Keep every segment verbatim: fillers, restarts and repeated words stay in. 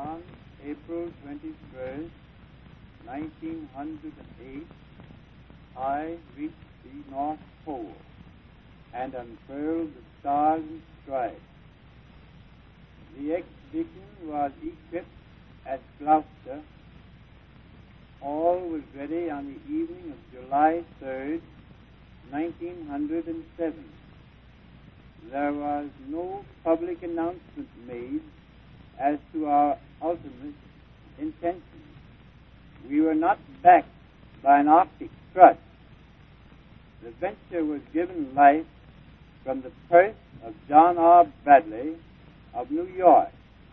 On April twenty-first, nineteen hundred eight, I reached the North Pole and unfurled the stars and stripes. The expedition was equipped at Gloucester. All was ready on the evening of July third, nineteen hundred seven. There was no public announcement made as to our ultimate intentions. We were not backed by an Arctic trust. The venture was given life from the purse of John R. Bradley of New York.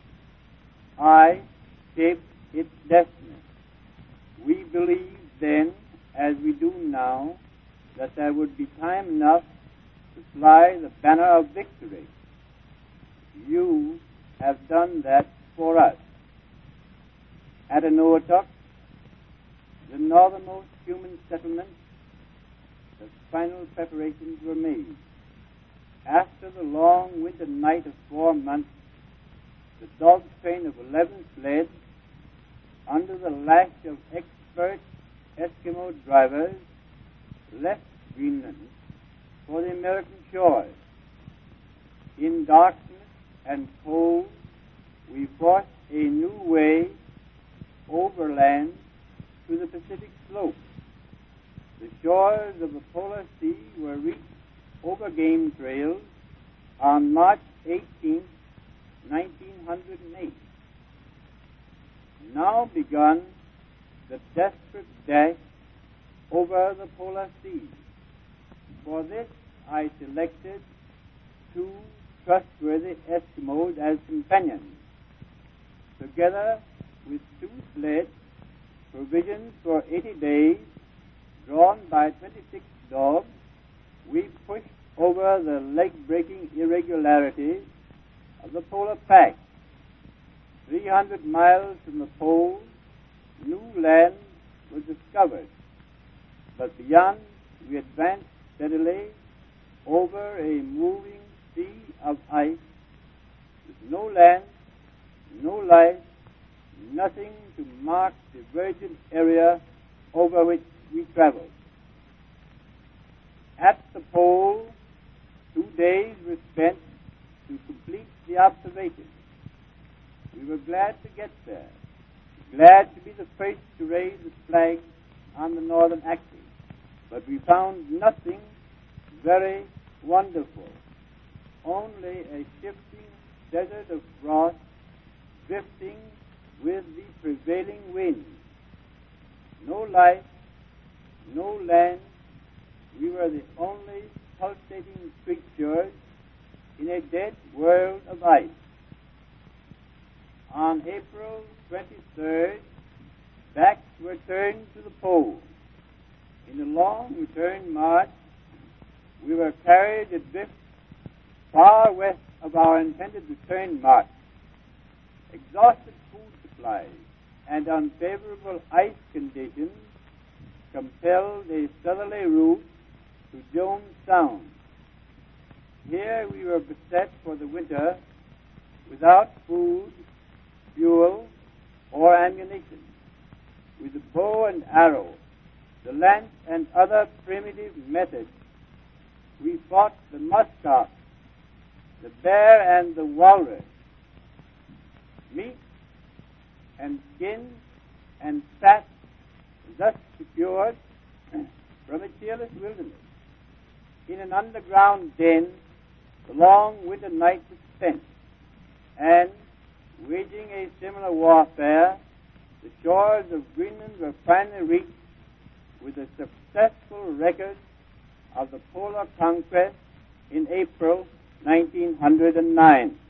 I shaped its destiny. We believed then, as we do now, that there would be time enough to fly the banner of victory. You have done that for us. At Enowetok, the northernmost human settlement, the final preparations were made. After the long winter night of four months, the dog train of eleven sleds, under the lash of expert Eskimo drivers, left Greenland for the American shores. In darkness and cold, we forced a new way overland to the Pacific slope. The shores of the Polar Sea were reached over game trails on March eighteenth, nineteen hundred eight. Now begun the desperate dash over the Polar Sea. For this, I selected two trustworthy Eskimos as companions. Together with two sleds, provisions for eighty days, drawn by twenty-six dogs, we pushed over the leg-breaking irregularities of the polar pack. Three hundred miles from the pole, new land was discovered, but beyond we advanced steadily over a moving sea of ice with no land, no life, nothing to mark the virgin area over which we traveled. At the pole, two days were spent to complete the observation. We were glad to get there, glad to be the first to raise the flag on the northern axis, but we found nothing very wonderful, only a shifting desert of frost drifting with the prevailing wind. No life, no land. We were the only pulsating creatures in a dead world of ice. On April twenty-third, backs were turned to the pole. In a long return march, we were carried adrift far west of our intended return march. Exhausted food supplies and unfavorable ice conditions compelled a southerly route to Jones Sound. Here we were beset for the winter without food, fuel, or ammunition. With the bow and arrow, the lance, and other primitive methods, we fought the muskox, the bear, and the walrus. Meat and skin and fat thus secured from a cheerless wilderness. In an underground den, the long winter night was spent, and, waging a similar warfare, the shores of Greenland were finally reached with a successful record of the polar conquest in April nineteen hundred nine.